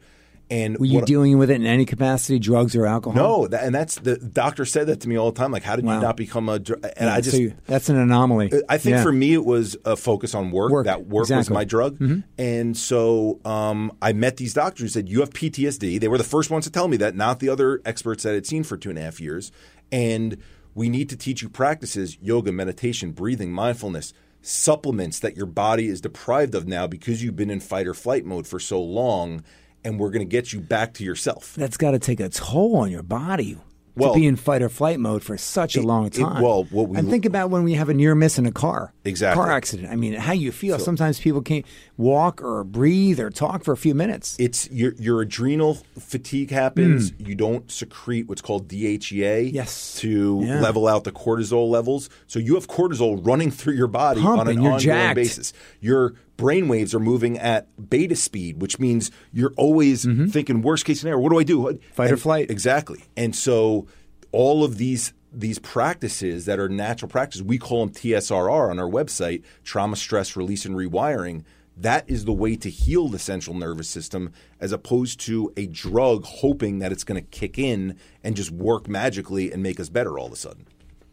And were you what, dealing with it in any capacity, drugs or alcohol? No, that, and that's the doctor said that to me all the time. Like, how did wow. you not become a? Dr-? And yeah, I just so you, that's an anomaly. I think yeah. for me it was a focus on work. Work that work exactly. was my drug, mm-hmm. and so um, I met these doctors who said you have P T S D. They were the first ones to tell me that, not the other experts that I'd seen for two and a half years. And we need to teach you practices: yoga, meditation, breathing, mindfulness, supplements that your body is deprived of now because you've been in fight or flight mode for so long. And we're going to get you back to yourself. That's got to take a toll on your body well, to be in fight or flight mode for such it, a long time. It, well, what we, and think about when we have a near miss in a car. Exactly. Car accident. I mean, how you feel. So, Sometimes people can't walk or breathe or talk for a few minutes. It's your, your adrenal fatigue happens. Mm. You don't secrete what's called D H E A yes. to yeah. level out the cortisol levels. So you have cortisol running through your body Pumping, on an you're ongoing jacked. basis. Your brain waves are moving at beta speed, which means you're always mm-hmm. thinking worst case scenario. What do I do? Fight and, or flight. Exactly. And so all of these these practices that are natural practices, we call them T S R R on our website, trauma, stress, release, and rewiring. That is the way to heal the central nervous system, as opposed to a drug hoping that it's going to kick in and just work magically and make us better all of a sudden.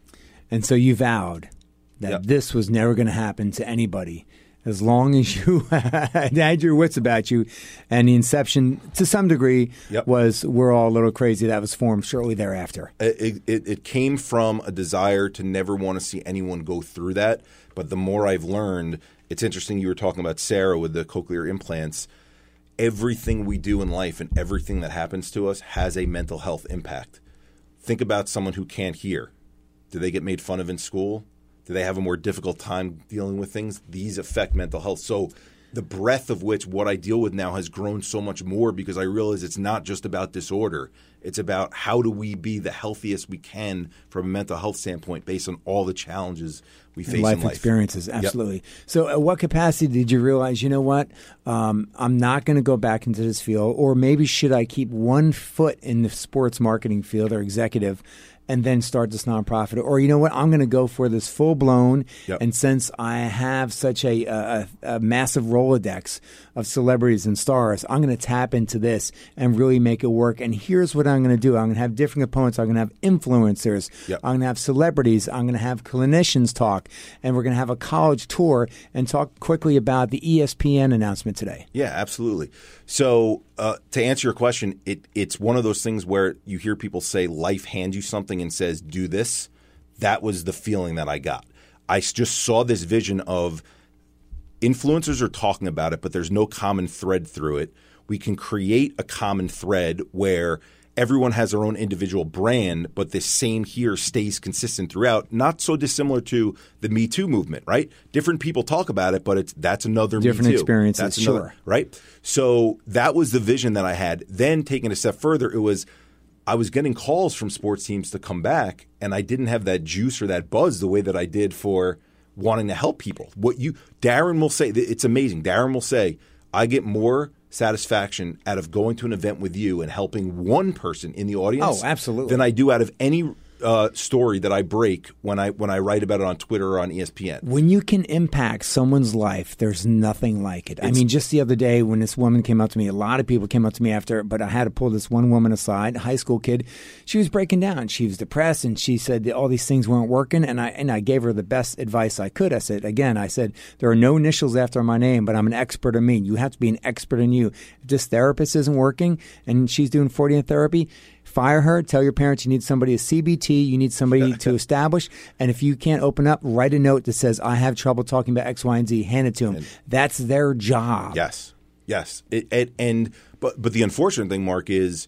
And so you vowed that yep. this was never going to happen to anybody. As long as you had your wits about you. And the inception, to some degree, yep. was We're All a Little Crazy. That was formed shortly thereafter. It, it, it came from a desire to never want to see anyone go through that. But the more I've learned, it's interesting you were talking about Sarah with the cochlear implants. Everything we do in life and everything that happens to us has a mental health impact. Think about someone who can't hear. Do they get made fun of in school? Do they have a more difficult time dealing with things? These affect mental health. So the breadth of which what I deal with now has grown so much more, because I realize it's not just about disorder. It's about how do we be the healthiest we can from a mental health standpoint based on all the challenges we face life in life. Experiences, absolutely. Yep. So at what capacity did you realize, you know what, um, I'm not going to go back into this field, or maybe should I keep one foot in the sports marketing field or executive and then start this nonprofit? Or, you know what, I'm going to go for this full-blown, yep. and since I have such a, a, a massive Rolodex of celebrities and stars, I'm going to tap into this and really make it work. And here's what I'm going to do. I'm going to have different components. I'm going to have influencers. Yep. I'm going to have celebrities. I'm going to have clinicians talk. And we're going to have a college tour and talk quickly about the E S P N announcement today. Yeah, absolutely. So uh, to answer your question, it, it's one of those things where you hear people say life hands you something and says, do this. That was the feeling that I got. I just saw this vision of influencers are talking about it, but there's no common thread through it. We can create a common thread where everyone has their own individual brand, but the same here stays consistent throughout. Not so dissimilar to the Me Too movement, right? Different people talk about it, but it's that's another different Me Too. experiences. That's another, sure, right? So that was the vision that I had. Then taking a step further, it was I was getting calls from sports teams to come back, and I didn't have that juice or that buzz the way that I did for wanting to help people. What you Darren will say, it's amazing. Darren will say, I get more satisfaction out of going to an event with you and helping one person in the audience oh, absolutely. than I do out of any uh, story that I break when I when I write about it on Twitter or on E S P N. When you can impact someone's life, there's nothing like it. It's, I mean, just the other day when this woman came up to me, a lot of people came up to me after, but I had to pull this one woman aside, a high school kid. She was breaking down. She was depressed, and she said that all these things weren't working, and I and I gave her the best advice I could. I said, again, I said, there are no initials after my name, but I'm an expert in me. You have to be an expert in you. If this therapist isn't working and she's doing forty in therapy, fire her. Tell your parents you need somebody a C B T. You need somebody to establish. And if you can't open up, write a note that says, I have trouble talking about X, Y, and Z. Hand it to them. And that's their job. Yes. Yes. It, it, and but but the unfortunate thing, Mark, is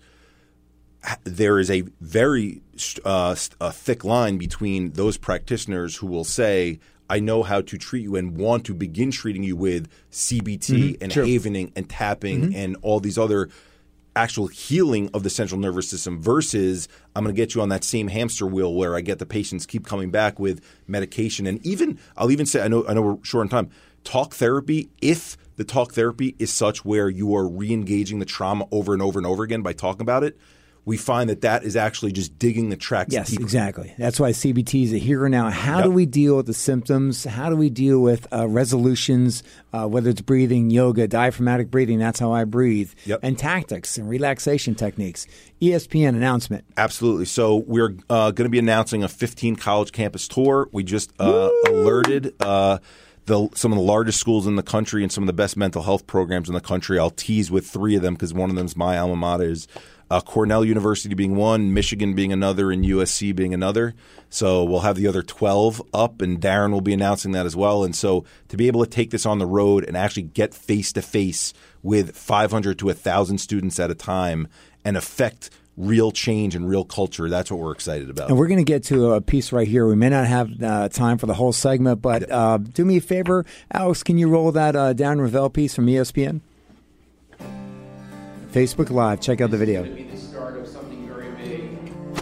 there is a very uh, a thick line between those practitioners who will say, I know how to treat you and want to begin treating you with C B T mm-hmm. and True. havening and tapping mm-hmm. and all these other actual healing of the central nervous system versus I'm going to get you on that same hamster wheel where I get the patients keep coming back with medication. And even I'll even say, I know I know we're short on time, talk therapy, if the talk therapy is such where you are re-engaging the trauma over and over and over again by talking about it, we find that that is actually just digging the tracks Yes, deeper. exactly. That's why C B T is a hero now. How Yep. do we deal with the symptoms? How do we deal with uh, resolutions, uh, whether it's breathing, yoga, diaphragmatic breathing, that's how I breathe, Yep. and tactics and relaxation techniques. E S P N announcement. Absolutely. So we're uh, going to be announcing a fifteen college campus tour. We just uh, alerted uh, the some of the largest schools in the country and some of the best mental health programs in the country. I'll tease with three of them because one of them is my alma mater. Is uh, Cornell University being one, Michigan being another, and U S C being another. So we'll have the other twelve up, and Darren will be announcing that as well. And so to be able to take this on the road and actually get face-to-face with five hundred to one thousand students at a time and affect real change and real culture, that's what we're excited about. And we're going to get to a piece right here. We may not have uh, time for the whole segment, but uh, do me a favor, Alex, can you roll that uh, Darren Ravel piece from E S P N? Facebook Live. Check out the video. It's going to be the start of something very big.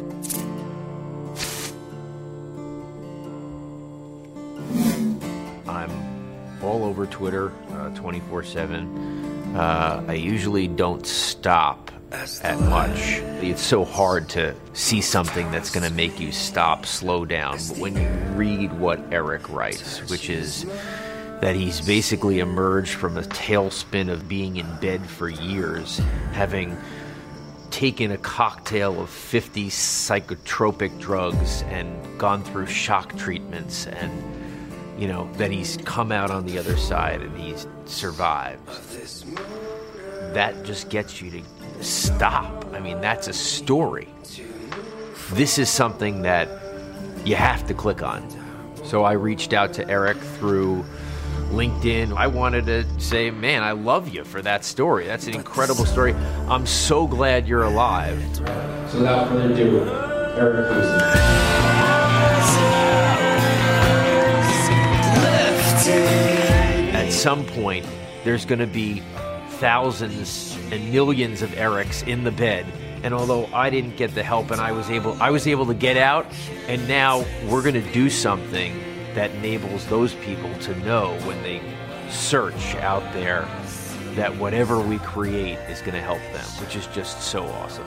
I'm all over Twitter uh, twenty-four seven. Uh, I usually don't stop at much. It's so hard to see something that's going to make you stop, slow down. But when you read what Eric writes, which is that he's basically emerged from a tailspin of being in bed for years, having taken a cocktail of fifty psychotropic drugs and gone through shock treatments, and you know that he's come out on the other side and he's survived. That just gets you to stop. I mean, that's a story. This is something that you have to click on. So I reached out to Eric through LinkedIn. I wanted to say, man, I love you for that story. That's an incredible story. I'm so glad you're alive. So without further ado, Eric Houston. At some point, there's going to be thousands and millions of Erics in the bed. And although I didn't get the help and I was able I was able to get out, and now we're going to do something that enables those people to know when they search out there that whatever we create is going to help them, which is just so awesome.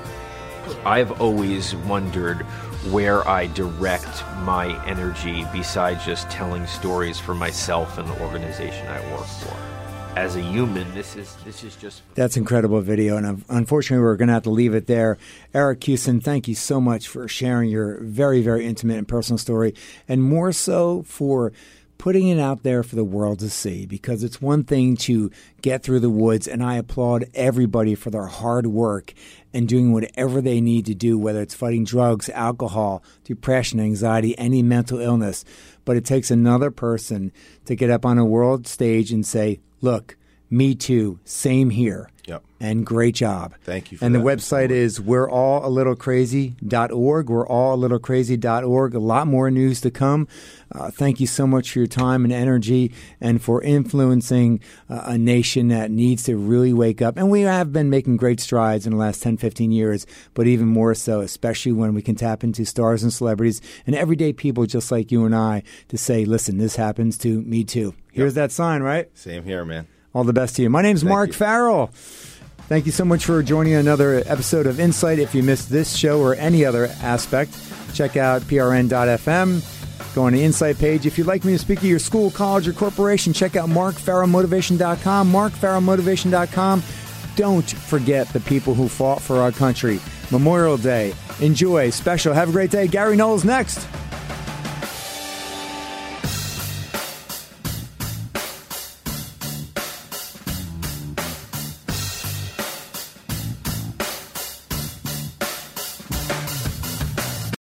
I've always wondered where I direct my energy besides just telling stories for myself and the organization I work for. As a human, this is this is just... That's incredible video, and unfortunately we're going to have to leave it there. Eric Houston, thank you so much for sharing your very, very intimate and personal story, and more so for putting it out there for the world to see, because it's one thing to get through the woods, and I applaud everybody for their hard work and doing whatever they need to do, whether it's fighting drugs, alcohol, depression, anxiety, any mental illness. But it takes another person to get up on a world stage and say, look, me too, same here. Yep. And great job. Thank you for And that. the website is we're all a little crazy dot org. we're all a little crazy dot org. A lot more news to come. Uh, thank you so much for your time and energy and for influencing uh, a nation that needs to really wake up. And we have been making great strides in the last ten, fifteen years, but even more so, especially when we can tap into stars and celebrities and everyday people just like you and I to say, listen, this happens to me too. Here's Yep. that sign, right? Same here, man. All the best to you. My name's Thank Mark you. Farrell. Thank you so much for joining another episode of Insight. If you missed this show or any other aspect, check out P R N dot F M. Go on the Insight page. If you'd like me to speak to your school, college, or corporation, check out Mark Farrell Motivation dot com. Mark Farrell Motivation dot com. Don't forget the people who fought for our country. Memorial Day. Enjoy. Special. Have a great day. Gary Knowles next.